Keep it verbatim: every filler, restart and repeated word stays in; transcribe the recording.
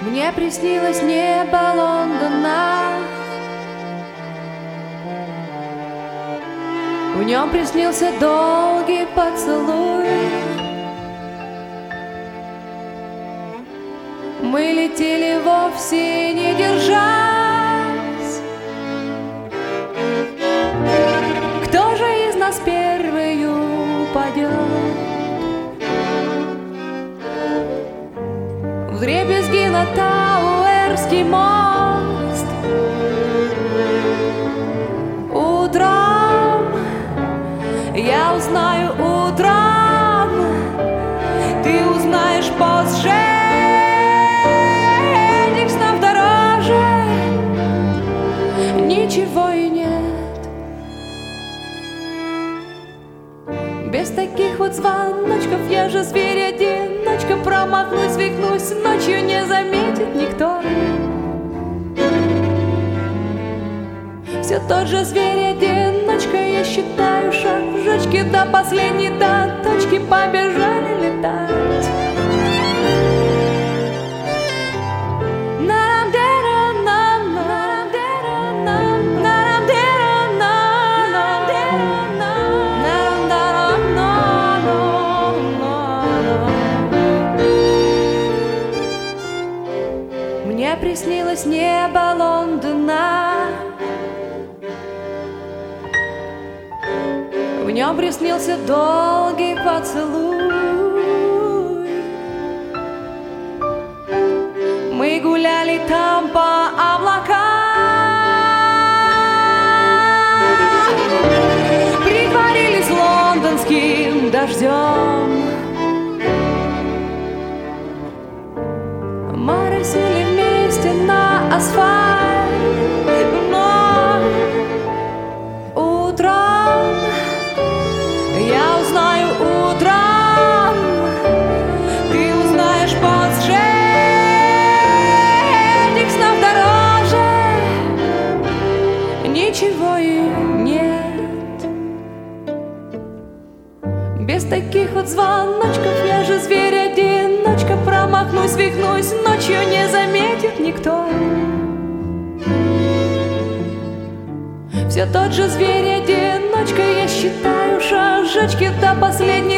Мне приснилось небо Лондона, в нем приснился долгий поцелуй. Мы летели вовсе не держась. Кто же из нас первый упадет? Вдребезги на Тауэрский мост. Утром я узнаю, утром ты узнаешь позже. Этих снов дороже ничего и нет. Без таких вот звоночков я же зверь-одиночка. Промахнусь, свихнусь, ночью не заметит никто. Все тот же зверь-одиночка. Я считаю шажочки до последней, до точки. Побежали летать. Мне приснилось небо Лондона, в нем приснился долгий поцелуй. Мы гуляли там по облакам, притворились лондонским дождем. Моросили вместе на асфальт, но утром я узнаю, утром ты узнаешь позже. Этих снов дороже ничего и нет. Без таких вот звоночков я же зверь-одиночка. Промахнусь, свихнусь, ночью не заметит никто. Все тот же зверь-одиночка. Я считаю шажочки до последней,